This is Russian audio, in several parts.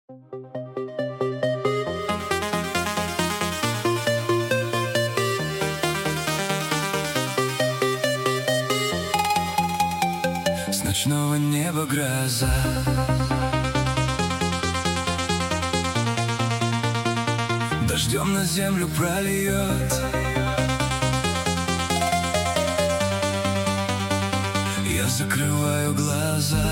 С ночного неба гроза, дождем на землю прольет. Я закрываю глаза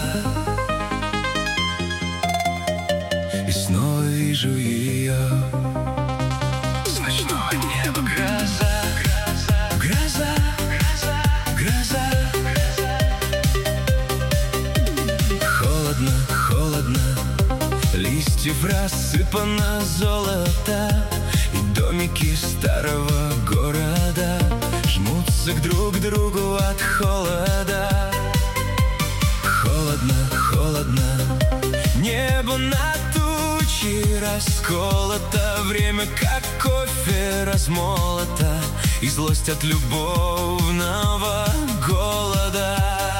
и снова вижу ее. С ночного неба гроза, гроза, гроза. Холодно, холодно, листьев рассыпано золото, и домики старого города жмутся друг к другу от холода. Холодно, холодно, небо на тучи расколото, время как кофе размолото, и злость от любовного голода.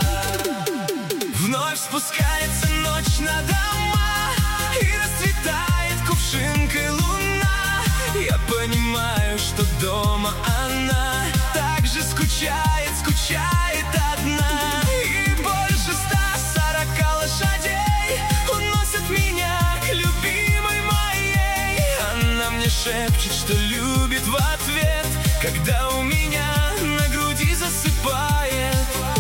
Вновь спускается ночь на дома, и расцветает кувшинкой луна. Я понимаю, что дома она так же скучает, скучает одна. И больше 140 лошадей уносят меня к любимой моей. Она мне шепчет, что любит в ответ, когда у меня на груди засыпает.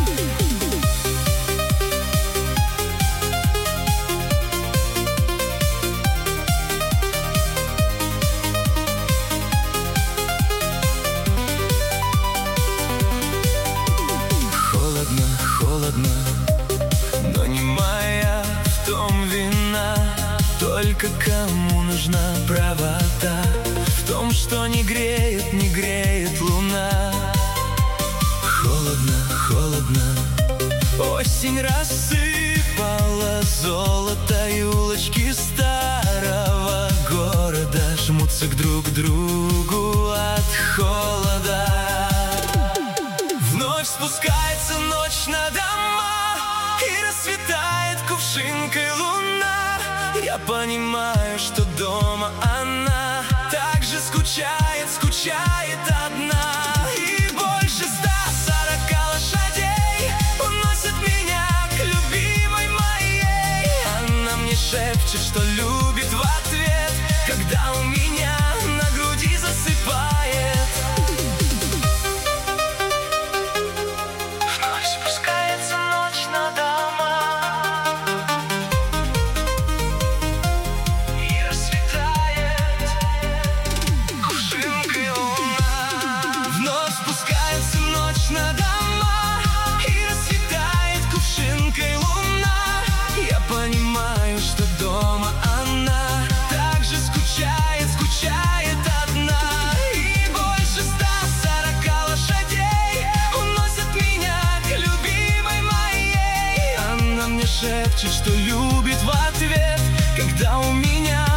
Холодно, но не моя в том вина. Только кому нужна правота в том, что не греет, не греет луна. Холодно, холодно, осень рассыпала золото, и улочки старого города жмутся друг к другу от холода. Вновь спускается ночь на дома, и расцветает кувшинкой луна. Я понимаю, что дома она так же скучает, скучает одна. И больше 140 лошадей уносят меня к любимой моей. Она мне шепчет, что любит в ответ, когда у меня на груди засыпает. На дома, и расцветает кувшинкой луна. Я понимаю, что дома она так же скучает, скучает одна. И больше 140 лошадей уносят меня к любимой моей. Она мне шепчет, что любит в ответ, когда у меня